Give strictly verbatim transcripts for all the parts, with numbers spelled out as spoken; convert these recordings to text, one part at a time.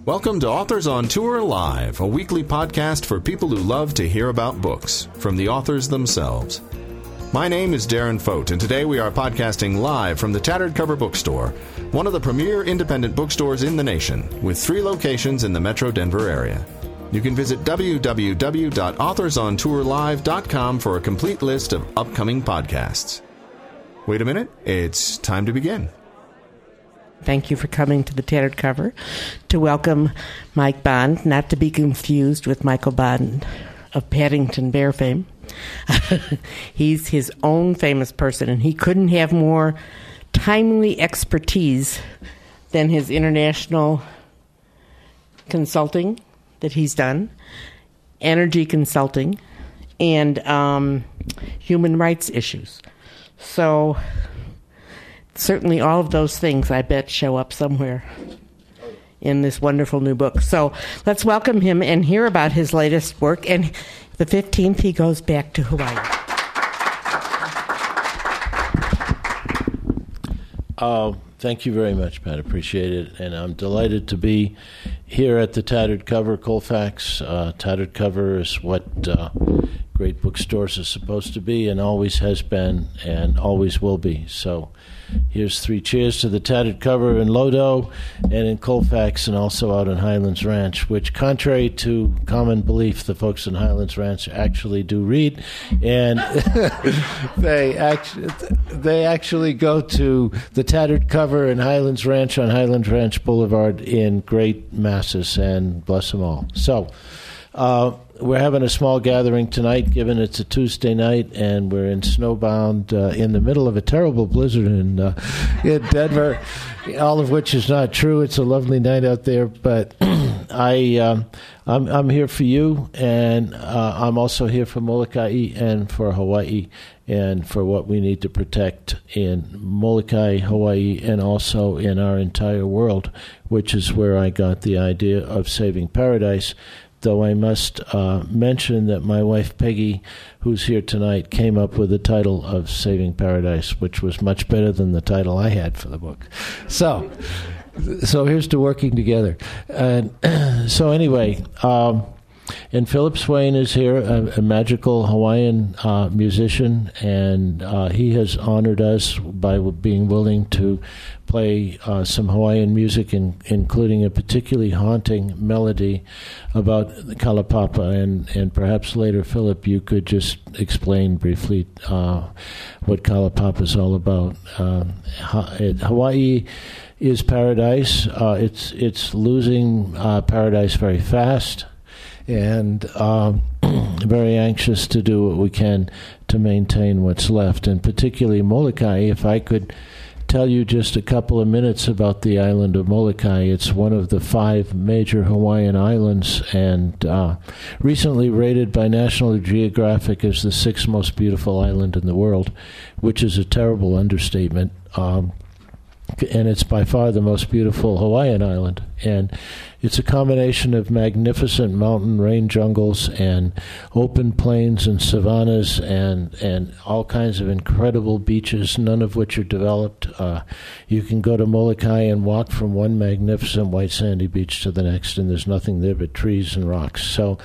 Welcome to Authors on Tour Live, a weekly podcast for people who love to hear about books from the authors themselves. My name is Darren Fote, and today we are podcasting live from the Tattered Cover Bookstore, one of the premier independent bookstores in the nation, with three locations in the Metro Denver area. You can visit w w w dot authors on tour live dot com for a complete list of upcoming podcasts. Wait a minute, it's time to begin. Thank you for coming to the Tattered Cover to welcome Mike Bond, not to be confused with Michael Bond of Paddington Bear fame. He's his own famous person, and he couldn't have more timely expertise than his international consulting that he's done, energy consulting, and um, human rights issues. So certainly all of those things, I bet, show up somewhere in this wonderful new book. So let's welcome him and hear about his latest work. And the fifteenth, he goes back to Hawaii. Uh, thank you very much, Pat. Appreciate it. And I'm delighted to be here at the Tattered Cover, Colfax. Uh, Tattered Cover is what uh, great bookstores are supposed to be and always has been and always will be. So here's three cheers to the Tattered Cover in Lodo and in Colfax and also out in Highlands Ranch, which, contrary to common belief, the folks in Highlands Ranch actually do read. And they, actually, they actually go to the Tattered Cover in Highlands Ranch on Highlands Ranch Boulevard in great masses, and bless them all. So uh, we're having a small gathering tonight, given it's a Tuesday night, and we're in snowbound uh, in the middle of a terrible blizzard in, uh, in Denver, all of which is not true. It's a lovely night out there, but I, um, I'm, I'm here for you, and uh, I'm also here for Molokai and for Hawaii and for what we need to protect in Molokai, Hawaii, and also in our entire world, which is where I got the idea of Saving Paradise. Though I must uh, mention that my wife Peggy, who's here tonight, came up with the title of Saving Paradise, which was much better than the title I had for the book. So, so here's to working together. And so anyway, um, and Philip Swain is here, a, a magical Hawaiian uh, musician, and uh, he has honored us by being willing to play uh, some Hawaiian music, in, including a particularly haunting melody about Kalapapa. And, and perhaps later, Philip, you could just explain briefly uh, what Kalapapa is all about. Uh, ha- it, Hawaii is paradise. Uh, it's, it's losing uh, paradise very fast, and um, very anxious to do what we can to maintain what's left, and particularly Molokai. If I could tell you just a couple of minutes about the island of Molokai, it's one of the five major Hawaiian islands, and uh, recently rated by National Geographic as the sixth most beautiful island in the world, which is a terrible understatement. Um, and it's by far the most beautiful Hawaiian island. And it's a combination of magnificent mountain rain jungles and open plains and savannas and, and all kinds of incredible beaches, none of which are developed. Uh, you can go to Molokai and walk from one magnificent white sandy beach to the next, and there's nothing there but trees and rocks. So,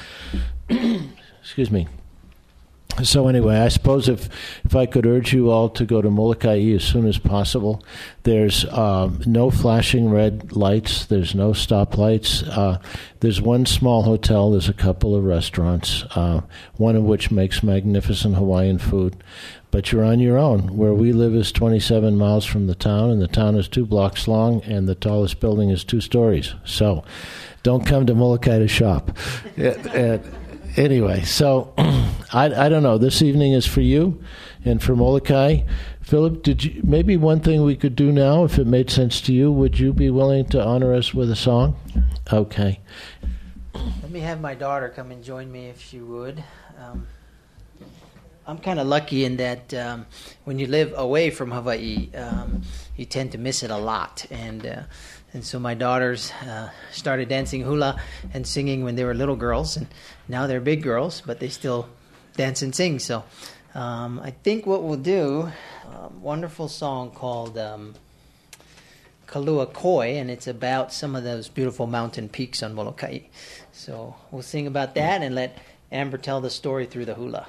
excuse me. So anyway, I suppose if, if I could urge you all to go to Molokai as soon as possible, there's um, no flashing red lights, there's no stoplights, uh, there's one small hotel, there's a couple of restaurants, uh, one of which makes magnificent Hawaiian food, but you're on your own. Where we live is twenty-seven miles from the town, and the town is two blocks long, and the tallest building is two stories. So don't come to Molokai to shop. it, it, Anyway, so I, I don't know. This evening is for you and for Molokai. Philip, did you maybe one thing we could do now, if it made sense to you, would you be willing to honor us with a song? Okay. Let me have my daughter come and join me if she would. Um, I'm kind of lucky in that um, when you live away from Hawaii, um, you tend to miss it a lot. And uh, and so my daughters uh, started dancing hula and singing when they were little girls, and now they're big girls, but they still dance and sing. So um, I think what we'll do, a wonderful song called um, Kalua Koi, and it's about some of those beautiful mountain peaks on Molokai. So we'll sing about that and let Amber tell the story through the hula.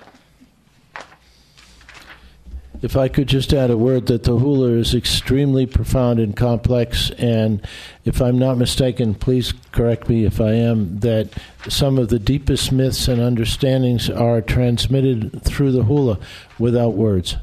If I could just add a word, that the hula is extremely profound and complex, and if I'm not mistaken, please correct me if I am, that some of the deepest myths and understandings are transmitted through the hula without words.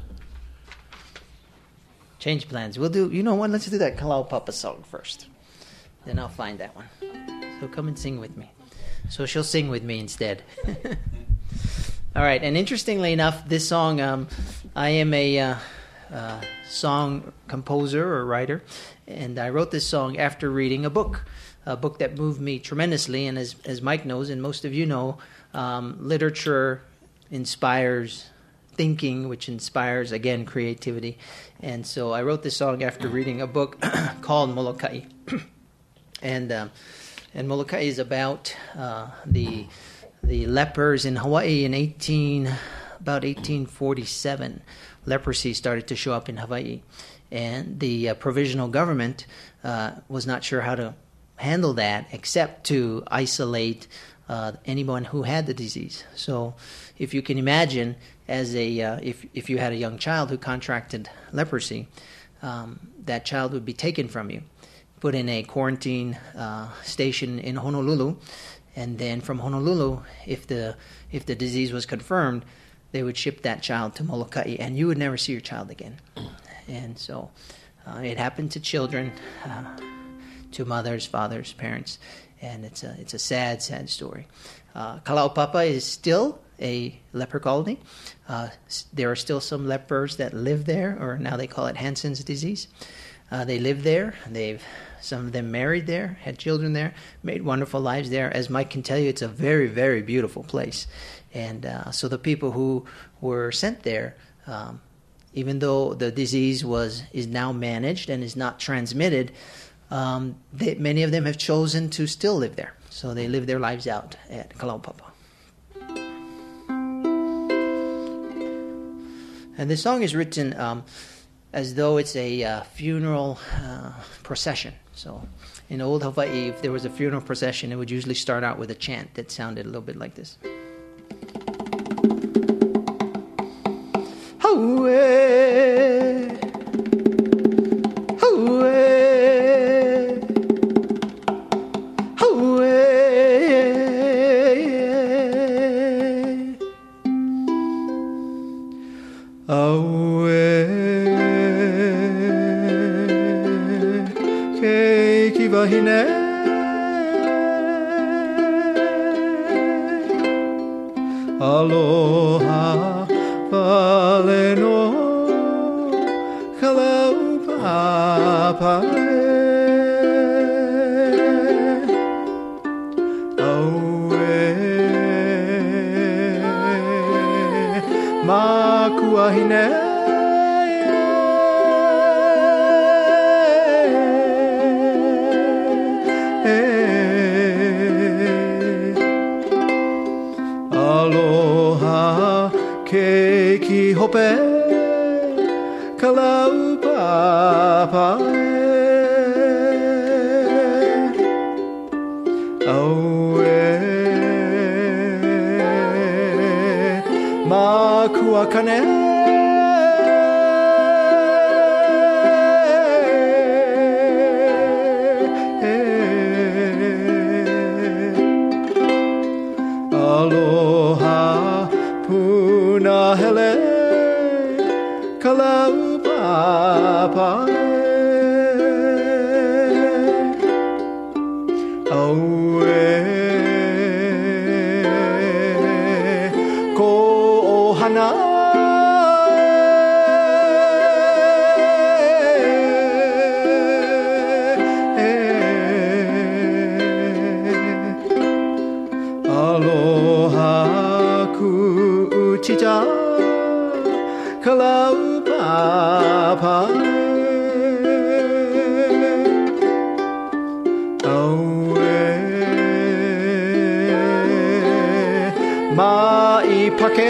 Change plans. We'll do, you know what, let's do that Kalau Papa song first. Then I'll find that one. So come and sing with me. So she'll sing with me instead. All right, and interestingly enough, this song, um, I am a uh, uh, song composer or writer, and I wrote this song after reading a book, a book that moved me tremendously. And as, as Mike knows, and most of you know, um, literature inspires thinking, which inspires, again, creativity. And so I wrote this song after reading a book called Molokai. and um, and Molokai is about uh, the the lepers in Hawaii in eighteen about eighteen forty-seven. Leprosy started to show up in Hawaii, and the uh, provisional government uh, was not sure how to handle that except to isolate uh, anyone who had the disease. So if you can imagine, as a uh, if if you had a young child who contracted leprosy, um, that child would be taken from you, put in a quarantine uh, station in Honolulu, and then from Honolulu, if the if the disease was confirmed, they would ship that child to Molokai, and you would never see your child again. And so uh, it happened to children, uh, to mothers, fathers, parents, and it's a it's a sad, sad story. Uh, Kalaupapa is still a leper colony. Uh, there are still some lepers that live there, or now they call it Hansen's disease. Uh, they live there. They've some of them married there, had children there, made wonderful lives there. As Mike can tell you, it's a very, very beautiful place. And uh, so the people who were sent there, um, even though the disease was is now managed and is not transmitted, um, they, many of them have chosen to still live there. So they live their lives out at Kalaupapa. And this song is written um, as though it's a uh, funeral uh, procession. So in old Hawaii, if there was a funeral procession, it would usually start out with a chant that sounded a little bit like this. Hau'e, hau'e, hau'e. Aue, keiki wahine, aloha wale no kalaupapa. Aue, makuahine. Aloha keiki hope kalaupapa. Aue makuakane. Aloha punahele kalaupapa. Aue ko ohana. Aloha ku uchicha kalaupapa. Aue mai pake.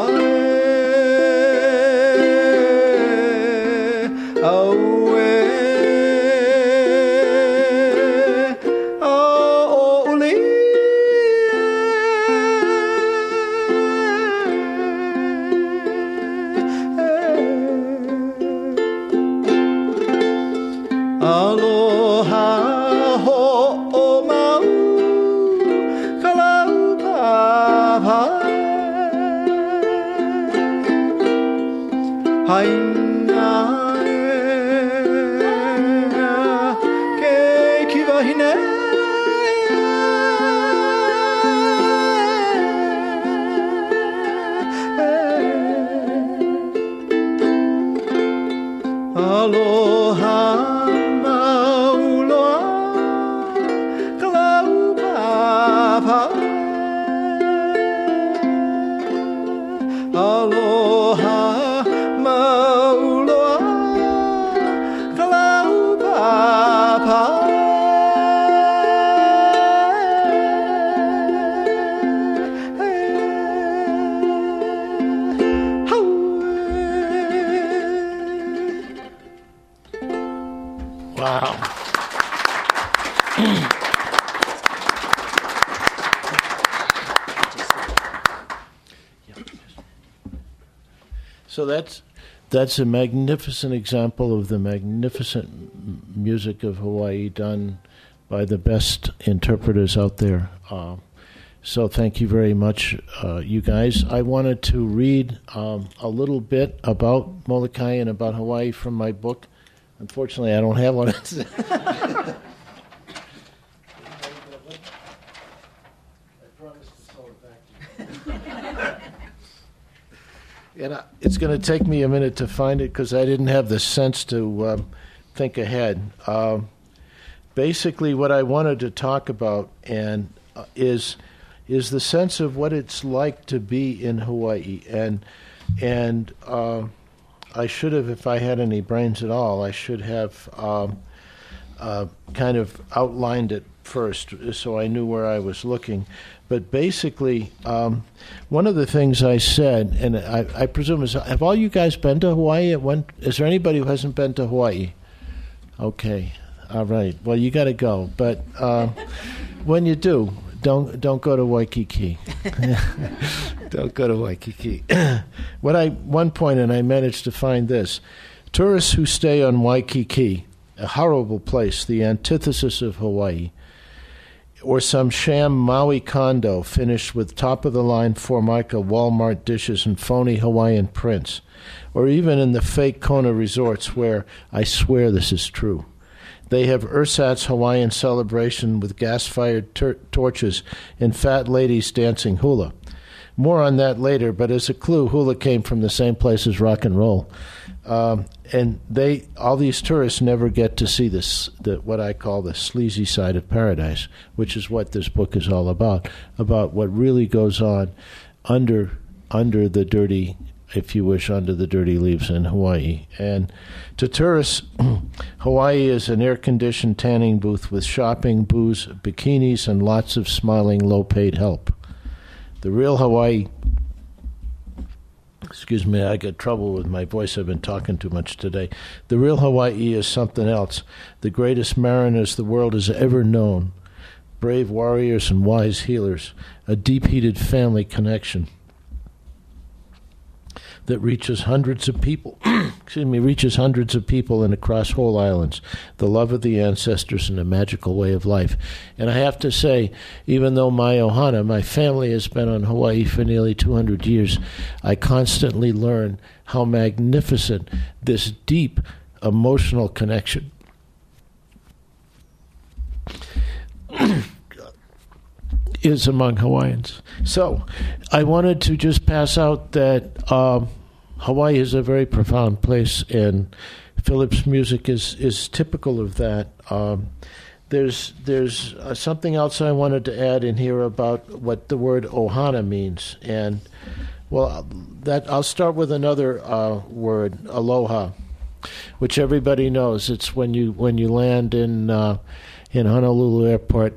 So that's that's a magnificent example of the magnificent m- music of Hawaii done by the best interpreters out there. Uh, so thank you very much, uh, you guys. I wanted to read um, a little bit about Molokai and about Hawaii from my book. Unfortunately, I don't have one. And I, it's going to take me a minute to find it because I didn't have the sense to um, think ahead. Um, basically, what I wanted to talk about and uh, is is the sense of what it's like to be in Hawaii. And and uh, I should have, if I had any brains at all, I should have um, uh, kind of outlined it first so I knew where I was looking. But basically, um, one of the things I said, and I, I presume, is have all you guys been to Hawaii? At one, is there anybody who hasn't been to Hawaii? Okay, all right. Well, you got to go. But uh, when you do, don't don't go to Waikiki. Don't go to Waikiki. What I one point, and I managed to find this: tourists who stay on Waikiki, a horrible place, the antithesis of Hawaii, or some sham Maui condo finished with top-of-the-line Formica Walmart dishes and phony Hawaiian prints, or even in the fake Kona resorts where, I swear this is true, they have ersatz Hawaiian celebration with gas-fired ter- torches and fat ladies dancing hula. More on that later, but as a clue, hula came from the same place as rock and roll. Um, and they, all these tourists never get to see this, the, what I call the sleazy side of paradise, which is what this book is all about, about what really goes on under under the dirty, if you wish, under the dirty leaves in Hawaii. And to tourists, Hawaii is an air-conditioned tanning booth with shopping, booze, bikinis, and lots of smiling, low-paid help. The real Hawaii... Excuse me, I got trouble with my voice. I've been talking too much today. The real Hawaii is something else. The greatest mariners the world has ever known. Brave warriors and wise healers. A deep-heated family connection that reaches hundreds of people, excuse me, reaches hundreds of people and across whole islands. The love of the ancestors and a magical way of life. And I have to say, even though my ohana, my family has been on Hawaii for nearly two hundred years, I constantly learn how magnificent this deep emotional connection is among Hawaiians. So I wanted to just pass out that um, Hawaii is a very profound place, and Philip's music is, is typical of that. Um, there's there's uh, something else I wanted to add in here about what the word ohana means. And, well, that I'll start with another uh, word, aloha, which everybody knows. It's when you when you land in uh, in Honolulu Airport,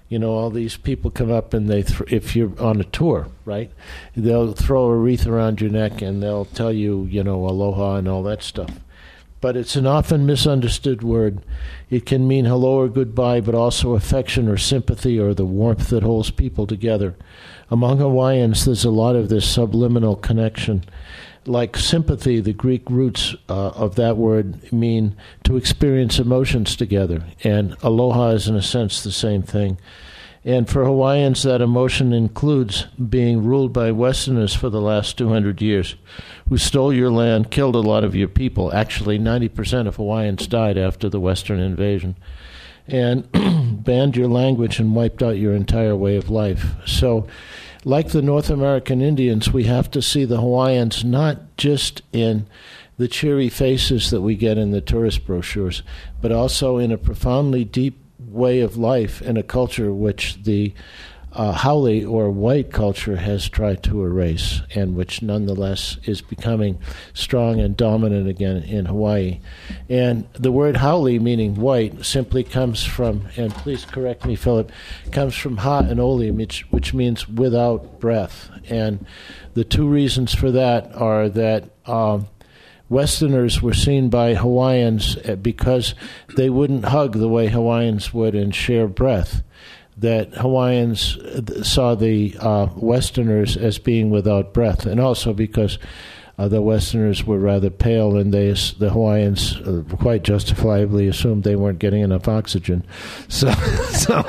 You know, all these people come up and they, th- if you're on a tour, right, they'll throw a wreath around your neck and they'll tell you, you know, aloha and all that stuff. But it's an often misunderstood word. It can mean hello or goodbye, but also affection or sympathy or the warmth that holds people together. Among Hawaiians, there's a lot of this subliminal connection. Like sympathy, the Greek roots uh, of that word mean to experience emotions together. And aloha is, in a sense, the same thing. And for Hawaiians, that emotion includes being ruled by Westerners for the last two hundred years, who stole your land, killed a lot of your people. Actually, ninety percent of Hawaiians died after the Western invasion, and banned your language and wiped out your entire way of life. So, like the North American Indians, we have to see the Hawaiians not just in the cheery faces that we get in the tourist brochures, but also in a profoundly deep way of life in a culture which the uh, haole or white culture has tried to erase, and which nonetheless is becoming strong and dominant again in Hawaii. And the word haole, meaning white, simply comes from, and please correct me, Philip, comes from ha and oli, which, which means without breath. And the two reasons for that are that um, Westerners were seen by Hawaiians because they wouldn't hug the way Hawaiians would and share breath. That Hawaiians saw the uh, Westerners as being without breath, and also because uh, the Westerners were rather pale, and they, the Hawaiians uh, quite justifiably assumed they weren't getting enough oxygen. So, so,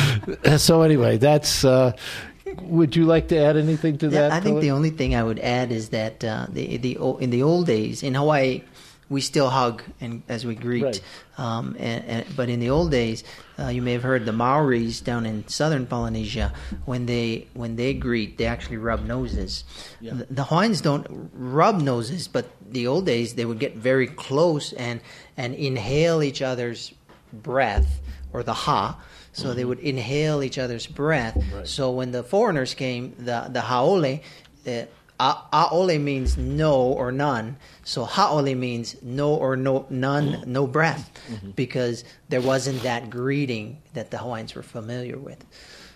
so anyway, that's. Uh, would you like to add anything to that? Yeah, I think the only thing I would add is that uh, the the in the old days in Hawaii, we still hug and as we greet. Right. Um, and, and, but in the old days, uh, you may have heard the Maoris down in southern Polynesia, when they when they greet, they actually rub noses. Yeah. The, the Hawaiians don't rub noses, but the old days they would get very close and and inhale each other's breath, or the ha. So mm-hmm. they would inhale each other's breath. Right. So when the foreigners came, the the haole, the Aole means no or none. So ha'ole means no or no none, no breath, mm-hmm. because there wasn't that greeting that the Hawaiians were familiar with.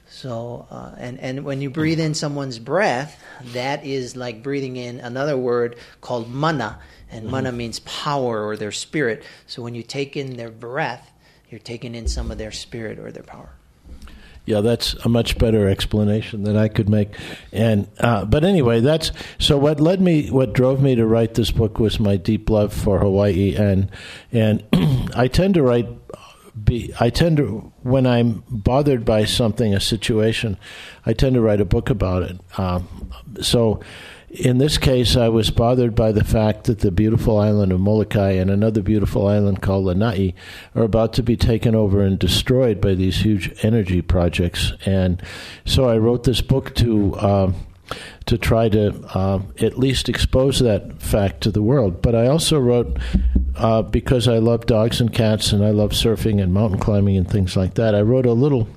So uh, and and when you breathe in someone's breath, that is like breathing in another word called mana, and mm-hmm. mana means power or their spirit. So when you take in their breath, you're taking in some of their spirit or their power. Yeah, that's a much better explanation than I could make. And uh, but anyway, that's so. What led me, what drove me to write this book was my deep love for Hawaii, and and I tend to write. Be, I tend to, when I'm bothered by something, a situation, I tend to write a book about it. Um, so. In this case, I was bothered by the fact that the beautiful island of Molokai and another beautiful island called Lanai are about to be taken over and destroyed by these huge energy projects. And so I wrote this book to uh, to try to uh, at least expose that fact to the world. But I also wrote, uh, because I love dogs and cats and I love surfing and mountain climbing and things like that, I wrote a little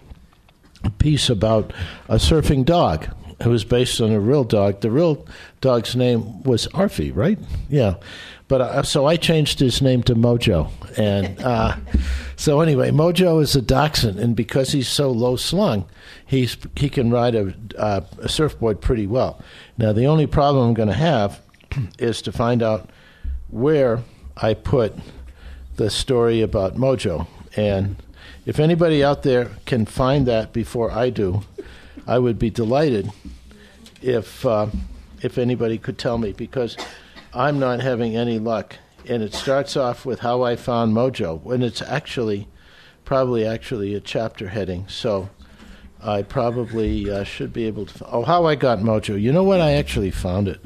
piece about a surfing dog. It was based on a real dog. The real dog's name was Arfie, right? Yeah. But uh, so I changed his name to Mojo. And uh, so anyway, Mojo is a dachshund, and because he's so low slung, he's he can ride a, uh, a surfboard pretty well. Now, the only problem I'm going to have is to find out where I put the story about Mojo. And if anybody out there can find that before I do, I would be delighted if uh, if anybody could tell me, because I'm not having any luck. And it starts off with how I found Mojo, when it's actually probably actually a chapter heading. So I probably uh, should be able to. Oh, how I got Mojo. You know what? I actually found it.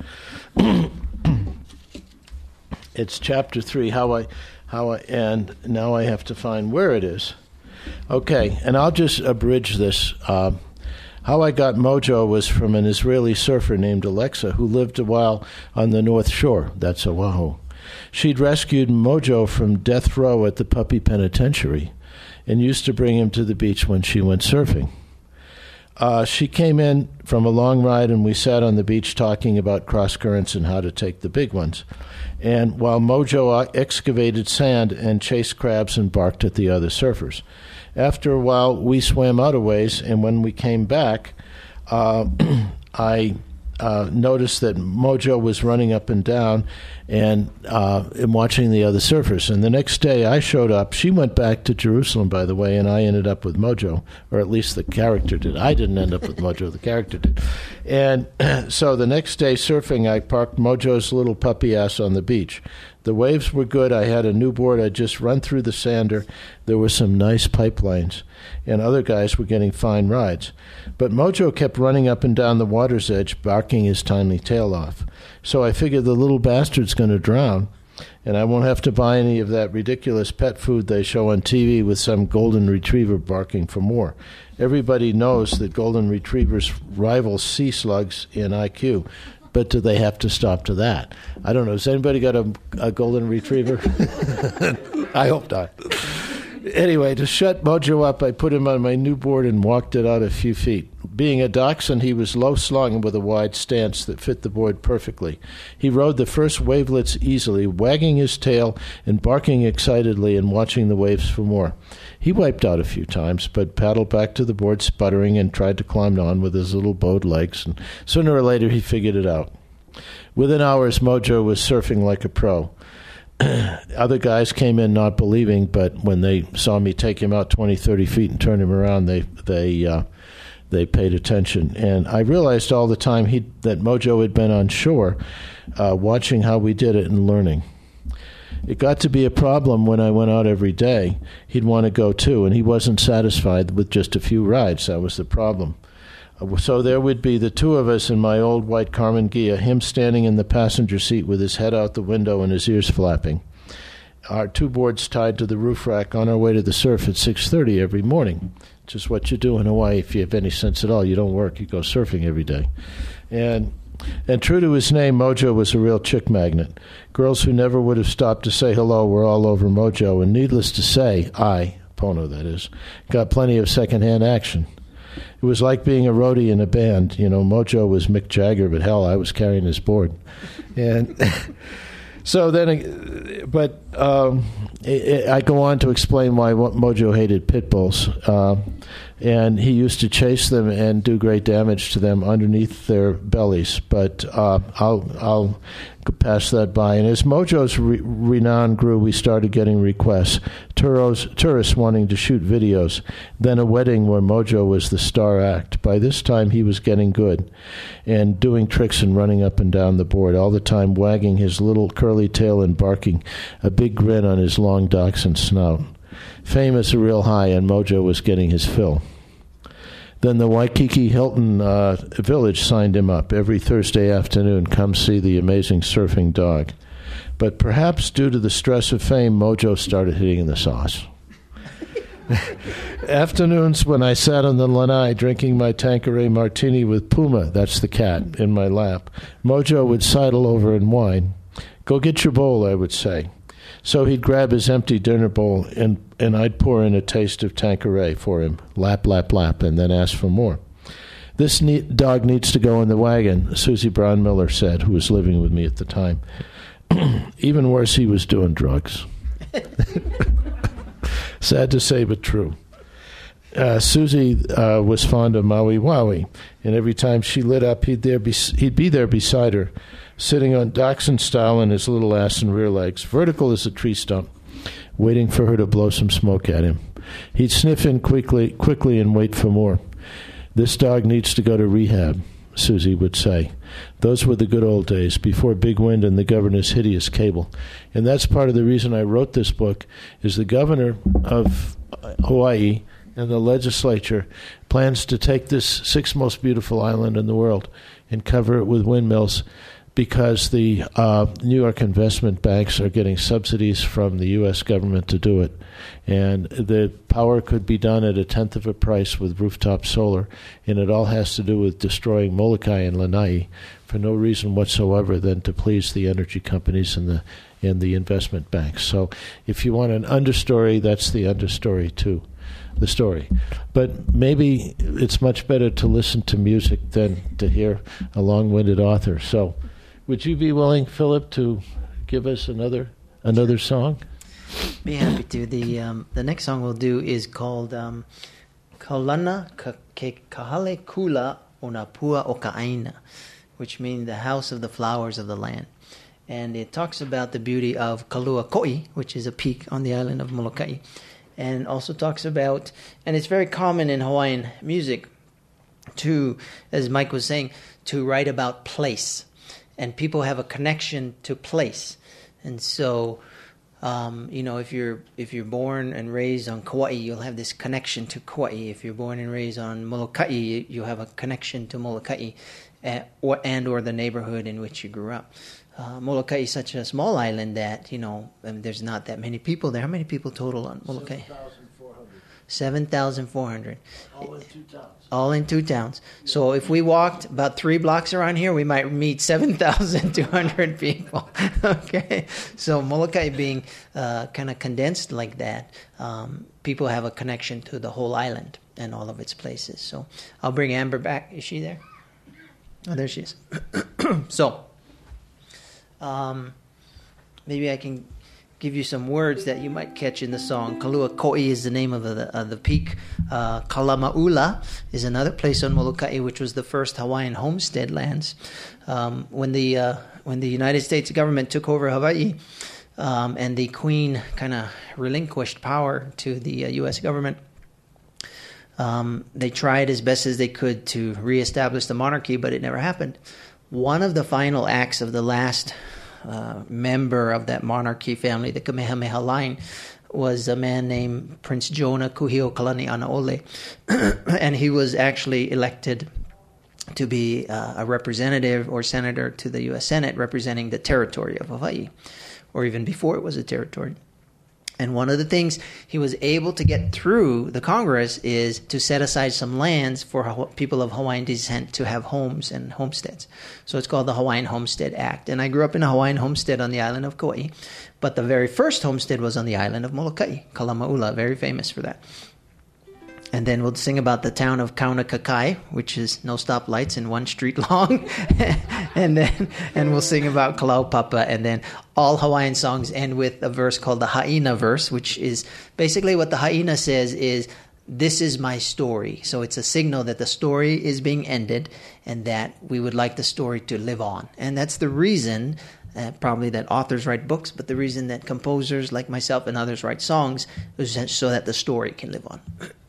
It's chapter three. How I how I and now I have to find where it is. Okay, and I'll just abridge this. Uh, How I got Mojo was from an Israeli surfer named Alexa, who lived a while on the North Shore. That's Oahu. She'd rescued Mojo from death row at the puppy penitentiary and used to bring him to the beach when she went surfing. Uh, she came in from a long ride, and we sat on the beach talking about cross currents and how to take the big ones. And while Mojo excavated sand and chased crabs and barked at the other surfers. After a while, we swam out a ways, and when we came back, uh, I uh, noticed that Mojo was running up and down and, uh, and watching the other surfers. And the next day, I showed up. She went back to Jerusalem, by the way, and I ended up with Mojo, or at least the character did. I didn't end up with Mojo, the character did. And so the next day, surfing, I parked Mojo's little puppy ass on the beach. The waves were good. I had a new board. I'd just run through the sander. There were some nice pipelines, and other guys were getting fine rides. But Mojo kept running up and down the water's edge, barking his tiny tail off. So I figured the little bastard's going to drown, and I won't have to buy any of that ridiculous pet food they show on T V with some golden retriever barking for more. Everybody knows that golden retrievers rival sea slugs in I Q. But do they have to stop to that? I don't know. Has anybody got a, a golden retriever? I hope not. Anyway, to shut Mojo up, I put him on my new board and walked it out a few feet. Being a dachshund, he was low-slung with a wide stance that fit the board perfectly. He rode the first wavelets easily, wagging his tail and barking excitedly and watching the waves for more. He wiped out a few times, but paddled back to the board sputtering and tried to climb on with his little bowed legs, and sooner or later he figured it out. Within hours, Mojo was surfing like a pro. Other guys came in not believing, but when they saw me take him out twenty, thirty feet and turn him around, they they uh, they paid attention. And I realized all the time he that Mojo had been on shore, uh, watching how we did it and learning. It got to be a problem when I went out every day. He'd want to go too, and he wasn't satisfied with just a few rides. That was the problem. So there would be the two of us in my old white Carmen Ghia, him standing in the passenger seat with his head out the window and his ears flapping. Our two boards tied to the roof rack on our way to the surf at six thirty every morning, which is what you do in Hawaii if you have any sense at all. You don't work, you go surfing every day. And and true to his name, Mojo was a real chick magnet. Girls who never would have stopped to say hello were all over Mojo, and needless to say, I, Pono that is, got plenty of secondhand action. It was like being a roadie in a band. You know, Mojo was Mick Jagger, but hell, I was carrying his board. And so then, but um, I go on to explain why Mojo hated pit bulls. Uh, and he used to chase them and do great damage to them underneath their bellies. But uh, I'll I'll pass that by. And as Mojo's re- renown grew, we started getting requests. Turos, tourists wanting to shoot videos. Then a wedding where Mojo was the star act. By this time, he was getting good and doing tricks and running up and down the board, all the time wagging his little curly tail and barking, a big grin on his long dachshund snout. Fame is a real high, and Mojo was getting his fill. Then the Waikiki Hilton uh, Village signed him up every Thursday afternoon. Come see the amazing surfing dog. But perhaps due to the stress of fame, Mojo started hitting the sauce. Afternoons when I sat on the lanai drinking my Tanqueray martini with Puma, that's the cat, in my lap, Mojo would sidle over and whine. Go get your bowl, I would say. So he'd grab his empty dinner bowl, and, and I'd pour in a taste of Tanqueray for him, lap, lap, lap, and then ask for more. This neat dog needs to go in the wagon, Susie Brown Miller said, who was living with me at the time. Even worse, he was doing drugs. Sad to say, but true. Uh, Susie uh, was fond of Maui Wowie, and every time she lit up, he'd, there be, he'd be there beside her, sitting on dachshund style on his little ass and rear legs, vertical as a tree stump, waiting for her to blow some smoke at him. He'd sniff in quickly, quickly and wait for more. This dog needs to go to rehab, Susie would say. Those were the good old days, before Big Wind and the governor's hideous cable. And that's part of the reason I wrote this book, is the governor of Hawaii and the legislature plans to take this sixth most beautiful island in the world and cover it with windmills, because the uh, New York investment banks are getting subsidies from the U S government to do it. And the power could be done at a tenth of a price with rooftop solar, and it all has to do with destroying Molokai and Lanai for no reason whatsoever than to please the energy companies and the and the investment banks. So if you want an understory, that's the understory too, the story. But maybe it's much better to listen to music than to hear a long-winded author. So would you be willing, Philip, to give us another another song? Be happy to. The um, the next song we'll do is called um, Kaulana Ke Kahale Kula Onapua Oka'aina, which means the house of the flowers of the land. And it talks about the beauty of Kalua Ko'i, which is a peak on the island of Molokai. And also talks about, and it's very common in Hawaiian music to, as Mike was saying, to write about place. And people have a connection to place. And so, um, you know, if you're if you're born and raised on Kauai, you'll have this connection to Kauai. If you're born and raised on Molokai, you'll have a connection to Molokai, uh, or and or the neighborhood in which you grew up. Uh, Molokai is such a small island that, you know, um, there's not that many people there. How many people total on Molokai? seven thousand four hundred. All in two towns. All in two towns. So if we walked about three blocks around here, we might meet seven thousand two hundred people. Okay? So Molokai being uh, kind of condensed like that, um, people have a connection to the whole island and all of its places. So I'll bring Amber back. Is she there? Oh, there she is. So um, maybe I can give you some words that you might catch in the song. Kalua Ko'i is the name of the, of the peak. Uh, Kalamaula is another place on Molokai, which was the first Hawaiian homestead lands. Um, when the uh, when the United States government took over Hawaii, um, and the Queen kind of relinquished power to the uh, U S government, um, they tried as best as they could to reestablish the monarchy, but it never happened. One of the final acts of the last Uh, member of that monarchy family, the Kamehameha line, was a man named Prince Jonah Kuhio-Kalani Anaole. And he was actually elected to be uh, a representative or senator to the U S Senate representing the territory of Hawaii, or even before it was a territory. And one of the things he was able to get through the Congress is to set aside some lands for people of Hawaiian descent to have homes and homesteads. So it's called the Hawaiian Homestead Act. And I grew up in a Hawaiian homestead on the island of Kauai. But the very first homestead was on the island of Molokai, Kalamaula, very famous for that. And then we'll sing about the town of Kaunakakai, which is no stoplights and one street long. and then and we'll sing about Kalaupapa. And then all Hawaiian songs end with a verse called the Ha'ina verse, which is basically what the Ha'ina says is, this is my story. So it's a signal that the story is being ended and that we would like the story to live on. And that's the reason Uh, probably that authors write books, but the reason that composers like myself and others write songs is so that the story can live on.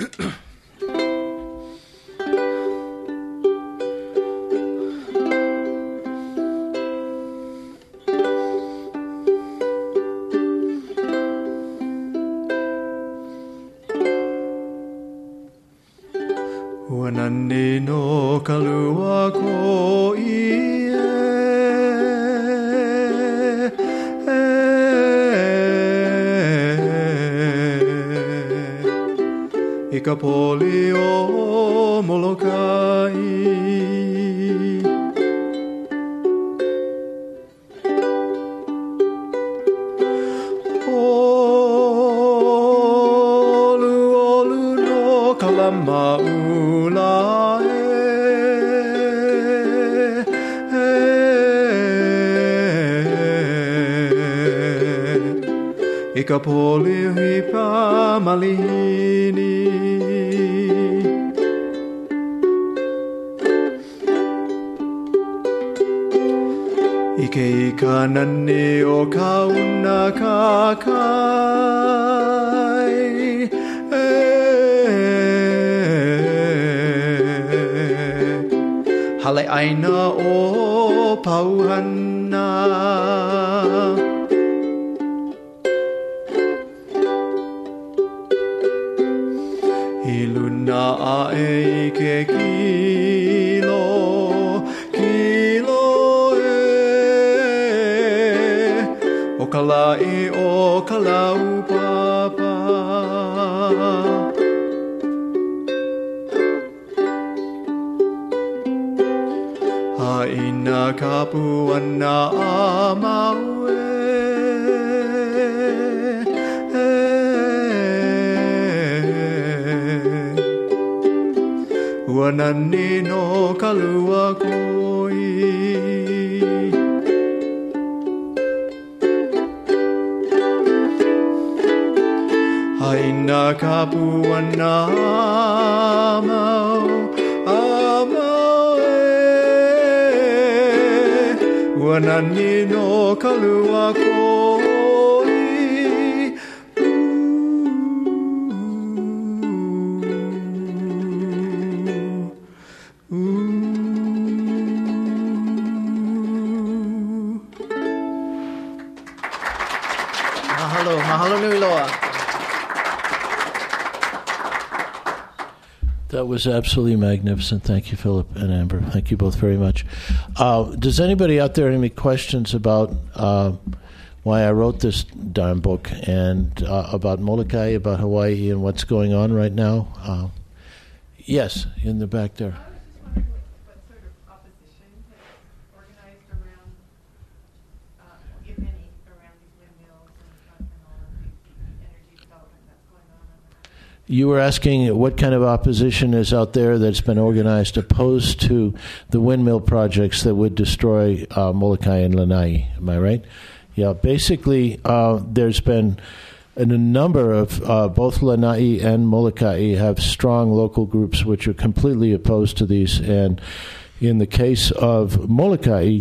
Wanani no kalua ko'i Ikapoli o Molokai Olu olu no kalamaula Ikapoli hipa malihini Ike ikanani o kauna kakai Hale aina o pauhana Iluna ae ke kilo, kilo e O kalai o kalau papa Haina kapuana amaue Wanani no kalua ko'i Aina kapuana amau, amau e, Wanani no kalua koi. Ooh, ooh. Mahalo, mahalo nui loa. That was absolutely magnificent. Thank you, Philip and Amber. Thank you both very much. Uh, does anybody out there have any questions about uh, why I wrote this darn book and uh, about Molokai, about Hawaii, and what's going on right now? Uh, yes, in the back there. You were asking what kind of opposition is out there that's been organized opposed to the windmill projects that would destroy uh, Molokai and Lanai. Am I right? Yeah, basically uh, there's been a number of, uh, both Lanai and Molokai have strong local groups which are completely opposed to these. And in the case of Molokai,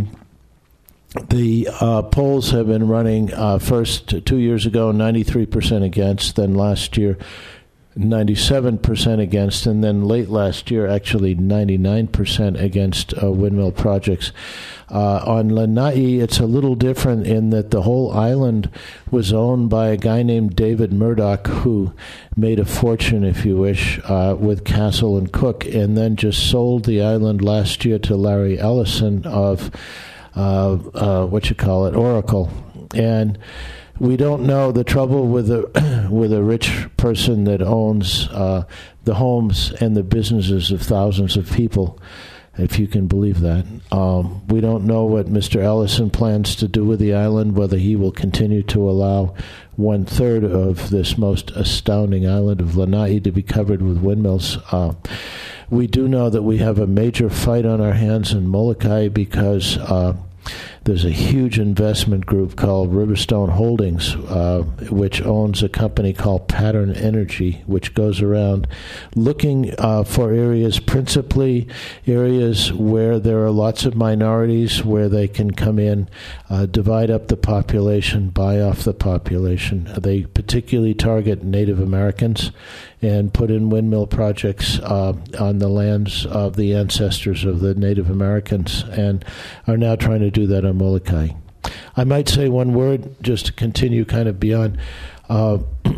the uh, polls have been running uh, first two years ago, ninety-three percent against, then last year, ninety-seven percent against, and then late last year, actually ninety-nine percent against uh, windmill projects. Uh, on Lanai, it's a little different in that the whole island was owned by a guy named David Murdoch, who made a fortune, if you wish, uh, with Castle and Cook, and then just sold the island last year to Larry Ellison of, uh, uh, what you call it, Oracle. And we don't know. The trouble with a with a rich person that owns uh, the homes and the businesses of thousands of people, if you can believe that. Um, we don't know what Mister Ellison plans to do with the island, whether he will continue to allow one-third of this most astounding island of Lanai to be covered with windmills. Uh, we do know that we have a major fight on our hands in Molokai because uh, there's a huge investment group called Riverstone Holdings, uh, which owns a company called Pattern Energy, which goes around looking uh, for areas, principally areas where there are lots of minorities, where they can come in, uh, divide up the population, buy off the population. They particularly target Native Americans and put in windmill projects uh, on the lands of the ancestors of the Native Americans, and are now trying to do that on Molokai. I might say one word just to continue kind of beyond. Uh,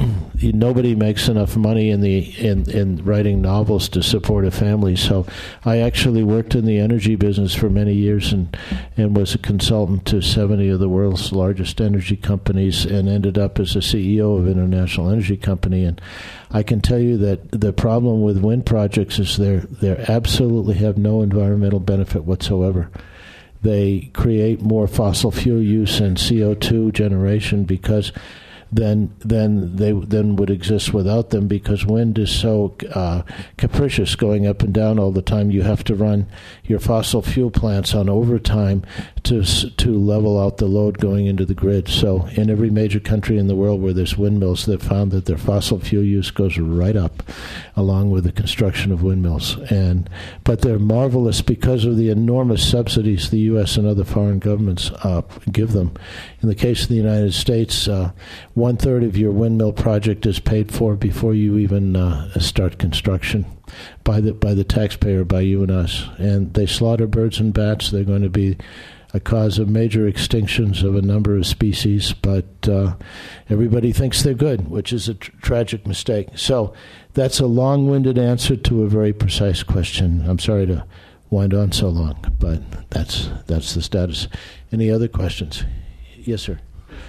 nobody makes enough money in the in, in writing novels to support a family. So I actually worked in the energy business for many years and, and was a consultant to seventy of the world's largest energy companies and ended up as a C E O of an international energy company. And I can tell you that the problem with wind projects is they they absolutely have no environmental benefit whatsoever. They create more fossil fuel use and C O two generation because than than they then would exist without them, because wind is so uh, capricious, going up and down all the time. You have to run your fossil fuel plants on overtime to to level out the load going into the grid. So in every major country in the world where there's windmills, they've found that their fossil fuel use goes right up along with the construction of windmills. And but they're marvelous because of the enormous subsidies the U S and other foreign governments uh, give them. In the case of the United States, uh, one-third of your windmill project is paid for before you even uh, start construction by the by the taxpayer, by you and us. And they slaughter birds and bats. They're going to be a cause of major extinctions of a number of species, but uh, everybody thinks they're good, which is a tr- tragic mistake. So that's a long-winded answer to a very precise question. I'm sorry to wind on so long, but that's that's the status. Any other questions? Yes, sir.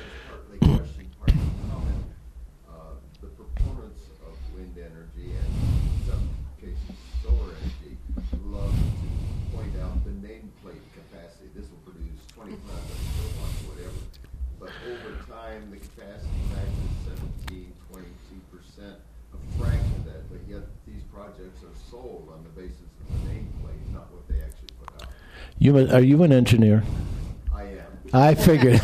The performance of wind energy and in some cases solar energy love to point out the nameplate capacity. This will produce twenty-five hundred kilowatts, whatever. But over time, the capacity factor is seventeen, twenty-two percent, a fraction of that. But yet these projects are sold on the basis of the nameplate, not what they actually put out. You are you an engineer? I am. I figured.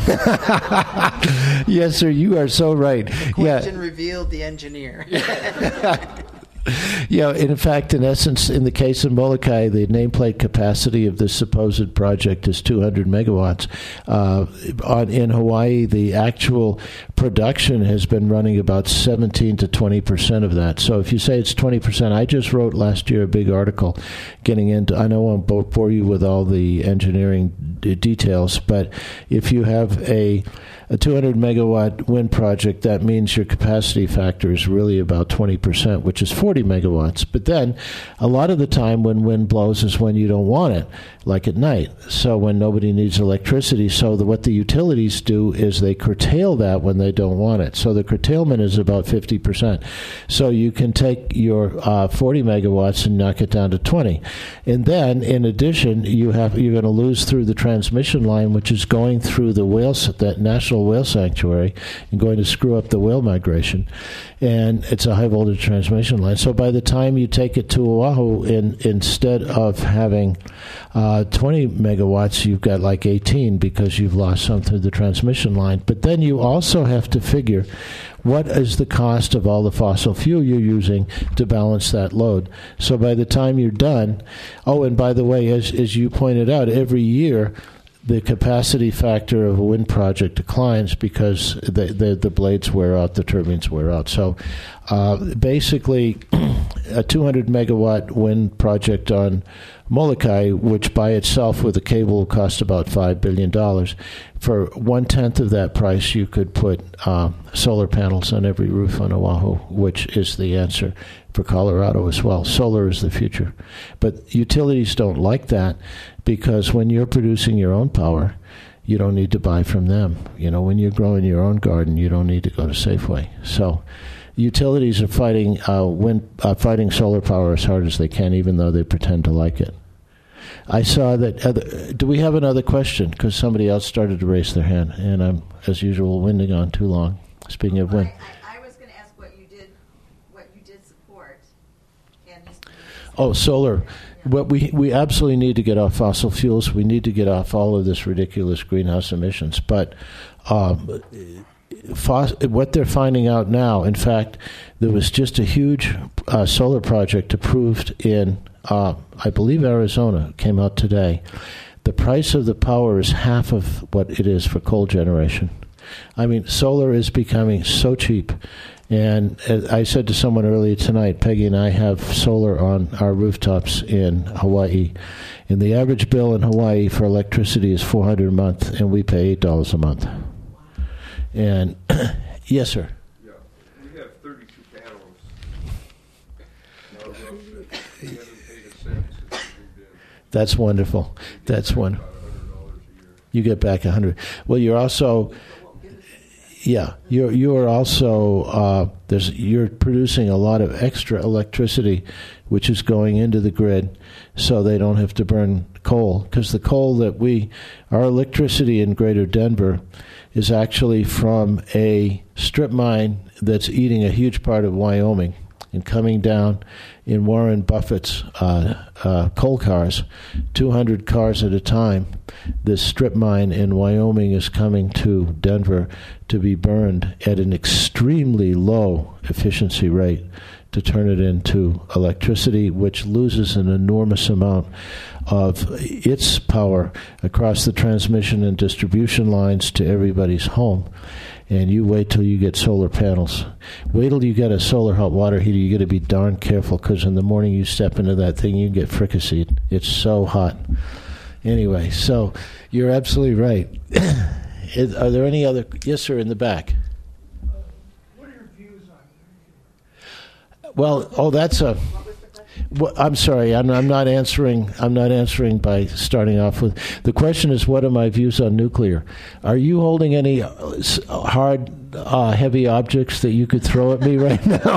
Yes, sir, you are so right. The question yeah. revealed the engineer. Yeah, in fact, in essence, in the case of Molokai, the nameplate capacity of this supposed project is two hundred megawatts. Uh, on, in Hawaii, the actual production has been running about seventeen to twenty percent of that. So if you say it's twenty percent, I just wrote last year a big article getting into, I know I won't bore you with all the engineering d- details, but if you have a a two hundred megawatt wind project, that means your capacity factor is really about twenty percent, which is forty megawatts. But then a lot of the time when wind blows is when you don't want it, like at night. So when nobody needs electricity. So the, what the utilities do is they curtail that when they don't want it. So the curtailment is about fifty percent. So you can take your uh, forty megawatts and knock it down to twenty. And then, in addition, you have, you're going to lose through the transmission line, which is going through the whales, that national whale sanctuary, and going to screw up the whale migration. And it's a high voltage transmission line. So by the time you take it to Oahu, in, instead of having uh, twenty megawatts, you've got like eighteen because you've lost some through the transmission line. But then you also have to figure what is the cost of all the fossil fuel you're using to balance that load. So by the time you're done, oh, and by the way, as, as you pointed out, every year the capacity factor of a wind project declines because the, the, the blades wear out, the turbines wear out. So uh, basically, a two hundred megawatt wind project on Molokai, which by itself with a cable will cost about five billion dollars, for one-tenth of that price you could put uh, solar panels on every roof on Oahu, which is the answer for Colorado as well. Solar is the future. But utilities don't like that, because when you're producing your own power, you don't need to buy from them. You know, when you're growing your own garden, you don't need to go to Safeway. So utilities are fighting uh, wind, uh, fighting solar power as hard as they can, even though they pretend to like it. I saw that. Other, do we have another question? Because somebody else started to raise their hand, and I'm, as usual, winding on too long. Speaking of wind. I, I was going to ask what you did, what you did support. And oh, solar. What we we absolutely need to get off fossil fuels. We need to get off all of this ridiculous greenhouse emissions. But um, fos- what they're finding out now, in fact, there was just a huge uh, solar project approved in, uh, I believe, Arizona. Came out today. The price of the power is half of what it is for coal generation. I mean, solar is becoming so cheap. And as I said to someone earlier tonight, Peggy and I have solar on our rooftops in Hawaii. And the average bill in Hawaii for electricity is four hundred dollars a month, and we pay eight dollars a month. And, yes, sir. Yeah, we have thirty-two panels. Now, we haven't paid a cent since we moved in. That's wonderful. That's wonderful. You get back one hundred dollars. Well, you're also... Yeah, you're you are also uh, there's you're producing a lot of extra electricity, which is going into the grid, so they don't have to burn coal. Because the coal that we, our electricity in Greater Denver, is actually from a strip mine that's eating a huge part of Wyoming and coming down in Warren Buffett's uh, uh, coal cars, two hundred cars at a time. This strip mine in Wyoming is coming to Denver to be burned at an extremely low efficiency rate to turn it into electricity, which loses an enormous amount of its power across the transmission and distribution lines to everybody's home. And you wait till you get solar panels. Wait till you get a solar hot water heater. You got to be darn careful, because in the morning you step into that thing, you get fricasseed. It's so hot. Anyway, so you're absolutely right. Is, are there any other? Yes, sir, in the back. Uh, what are your views on? Well, oh, that's a. Well, I'm sorry. I'm, I'm not answering. I'm not answering by starting off with the question. Is what are my views on nuclear? Are you holding any hard, uh, heavy objects that you could throw at me right now?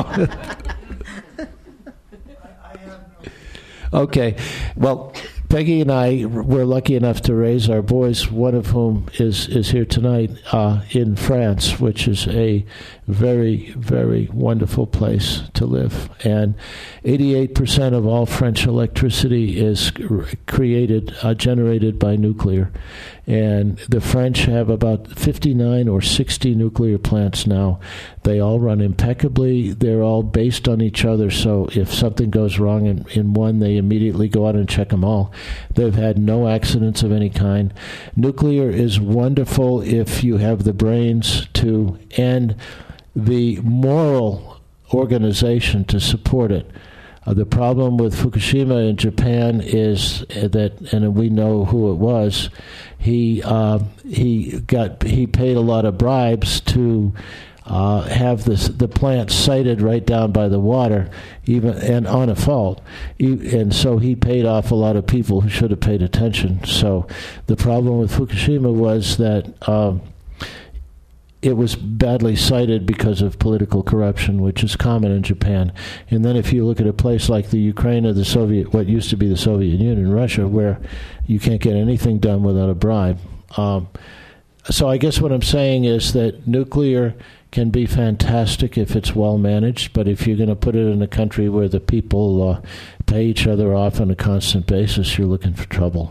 I have no. Okay. Well, Peggy and I were lucky enough to raise our boys, one of whom is, is here tonight uh, in France, which is a very, very wonderful place to live. And eighty-eight percent of all French electricity is created, uh, generated by nuclear. And the French have about fifty-nine or sixty nuclear plants now. They all run impeccably. They're all based on each other, so if something goes wrong in, in one, they immediately go out and check them all. They've had no accidents of any kind. Nuclear is wonderful if you have the brains to and the moral organization to support it. Uh, the problem with Fukushima in Japan is that, and we know who it was, he uh, he got he paid a lot of bribes to uh, have this the plant sited right down by the water, even and on a fault, he, and so he paid off a lot of people who should have paid attention. So the problem with Fukushima was that. Um, It was badly cited because of political corruption, which is common in Japan. And then if you look at a place like the Ukraine or the Soviet, what used to be the Soviet Union, Russia, where you can't get anything done without a bribe. Um, so I guess what I'm saying is that nuclear can be fantastic if it's well managed, but if you're going to put it in a country where the people uh, pay each other off on a constant basis, you're looking for trouble.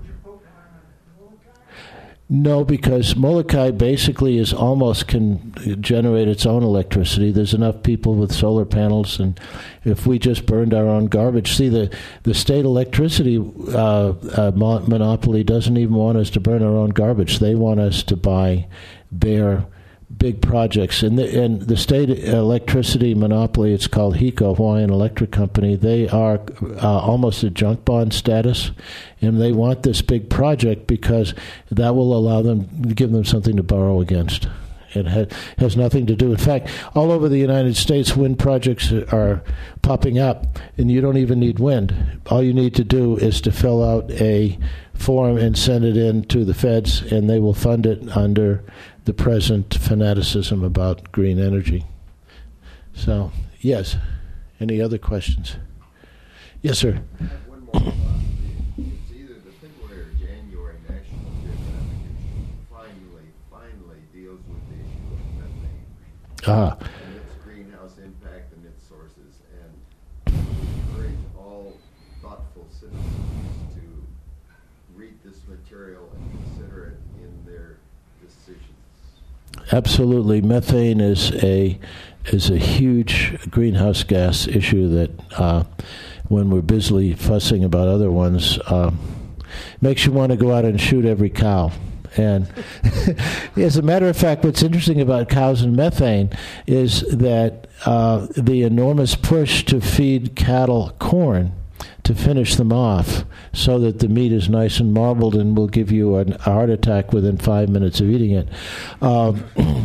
No, because Molokai basically is almost can generate its own electricity. There's enough people with solar panels, and if we just burned our own garbage, see the the state electricity uh, uh, mo- monopoly doesn't even want us to burn our own garbage. They want us to buy their big projects. And the, and the state electricity monopoly, it's called HECO, Hawaiian Electric Company, they are uh, almost a junk bond status, and they want this big project because that will allow them, give them something to borrow against. It ha- has nothing to do. In fact, all over the United States, wind projects are popping up, and you don't even need wind. All you need to do is to fill out a form and send it in to the feds, and they will fund it under the present fanaticism about green energy. So, yes. Any other questions? Yes, sir. I have one more thought. It's either the February or January National Geographic finally, finally deals with the issue of methane Ah. and its greenhouse impact and its sources, and encourage all thoughtful citizens to read this material and consider it in their decisions. Absolutely. Methane is a is a huge greenhouse gas issue that uh, when we're busily fussing about other ones, uh, makes you want to go out and shoot every cow. And as a matter of fact, what's interesting about cows and methane is that uh, the enormous push to feed cattle corn to finish them off so that the meat is nice and marbled and will give you a heart attack within five minutes of eating it. Um,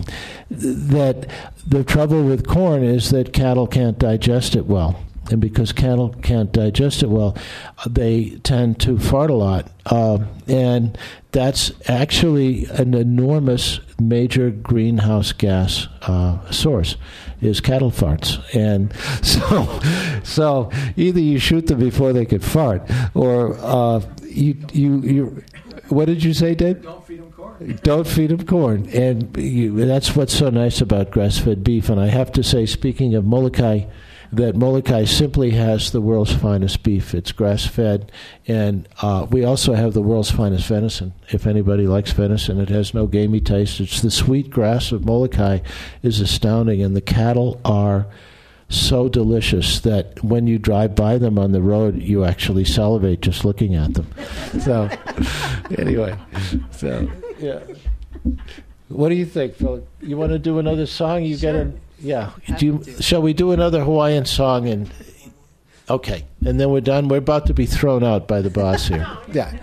that the trouble with corn is that cattle can't digest it well. And because cattle can't digest it well, they tend to fart a lot. Uh, and that's actually an enormous major greenhouse gas uh, source, is cattle farts. And so so either you shoot them before they could fart, or uh, you, you, you, what did you say, Dave? Don't feed them corn. Don't feed them corn. And you, that's what's so nice about grass-fed beef. And I have to say, speaking of Molokai, that Molokai simply has the world's finest beef. It's grass-fed, and uh, we also have the world's finest venison. If anybody likes venison, it has no gamey taste. It's the sweet grass of Molokai is astounding, and the cattle are so delicious that when you drive by them on the road, you actually salivate just looking at them. So, anyway, so yeah. What do you think, Phil? You want to do another song? You Sure. get a yeah. Do you, shall we do another Hawaiian song? And okay, and then we're done. We're about to be thrown out by the boss here. Yeah.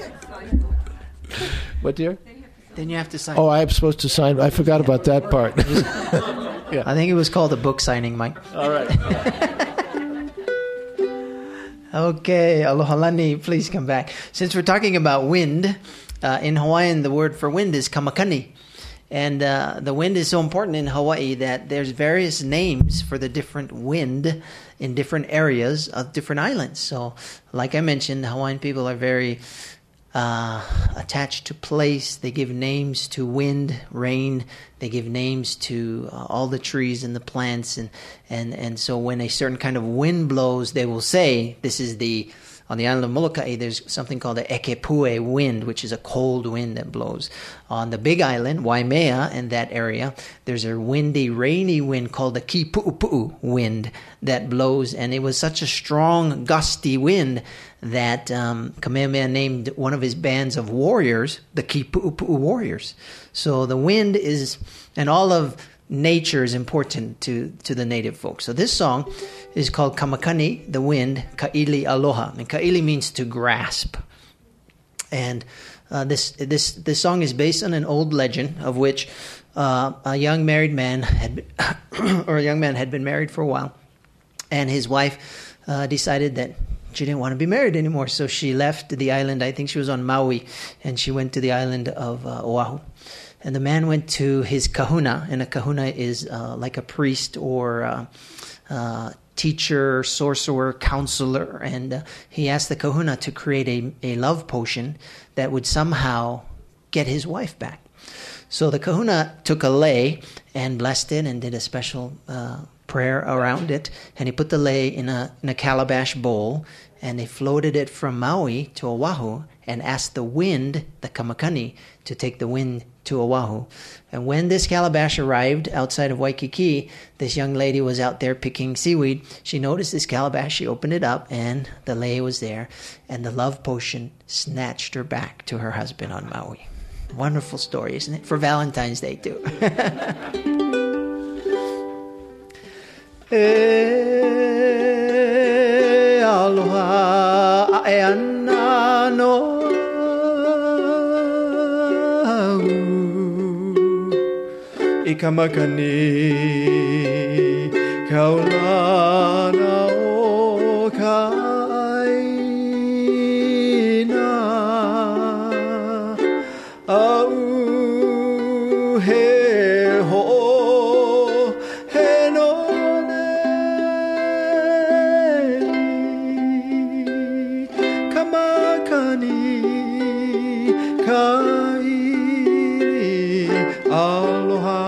What, dear? Then you have to sign. Oh, I'm supposed to sign. I forgot about that part. Yeah. I think it was called a book signing, Mike. All right. Okay, aloha lani, please come back. Since we're talking about wind, uh, in Hawaiian the word for wind is kamakani. And uh, the wind is so important in Hawaii that there's various names for the different wind in different areas of different islands. So, like I mentioned, Hawaiian people are very uh, attached to place. They give names to wind, rain. They give names to uh, all the trees and the plants. And, and, and so when a certain kind of wind blows, they will say, this is the On the island of Molokai, there's something called the Ekepue wind, which is a cold wind that blows. On the big island, Waimea, and that area, there's a windy, rainy wind called the Kipu'upu'u wind that blows. And it was such a strong, gusty wind that um, Kamehameha named one of his bands of warriors the Kipu'upu'u Warriors. So the wind is, and all of nature is important to, to the native folks. So this song is called Kamakani, the wind, Ka'ili Aloha. And Ka'ili means to grasp. And uh, this this this song is based on an old legend of which uh, a young married man had been, or a young man had been married for a while, and his wife uh, decided that she didn't want to be married anymore, so she left the island. I think she was on Maui, and she went to the island of uh, Oahu. And the man went to his kahuna, and a kahuna is uh, like a priest or uh, uh, teacher, sorcerer, counselor, and uh, he asked the kahuna to create a, a love potion that would somehow get his wife back. So the kahuna took a lei and blessed it and did a special uh, prayer around it, and he put the lei in a, in a calabash bowl, and they floated it from Maui to Oahu and asked the wind, the Kamakani, to take the wind to Oahu. And when this calabash arrived outside of Waikiki, this young lady was out there picking seaweed. She noticed this calabash, she opened it up, and the lei was there, and the love potion snatched her back to her husband on Maui. Wonderful story, isn't it? For Valentine's Day, too. E aloha e ana no I kamakani kaulana o kaina au he ho he no ne kamakani kaili aloha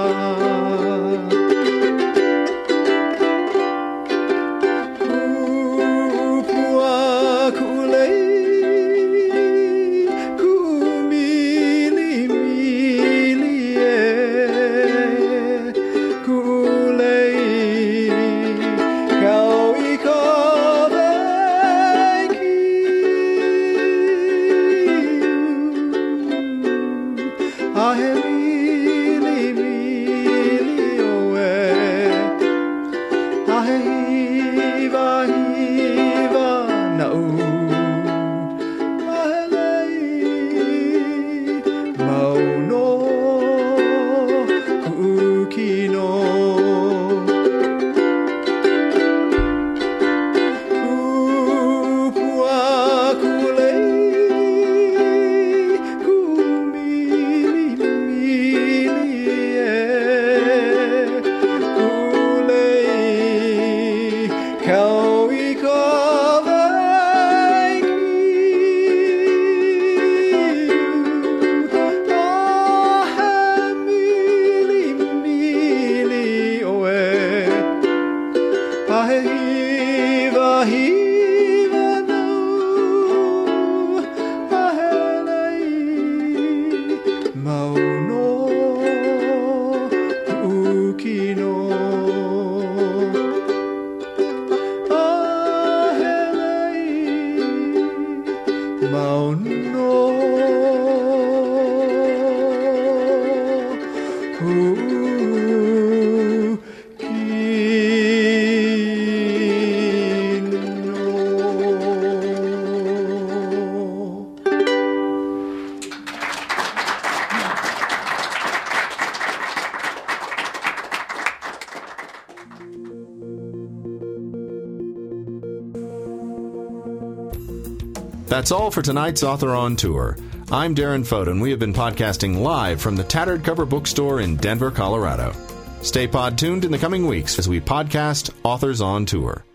That's all for tonight's Author on Tour. I'm Darren Foden. We have been podcasting live from the Tattered Cover Bookstore in Denver, Colorado. Stay pod tuned in the coming weeks as we podcast Authors on Tour.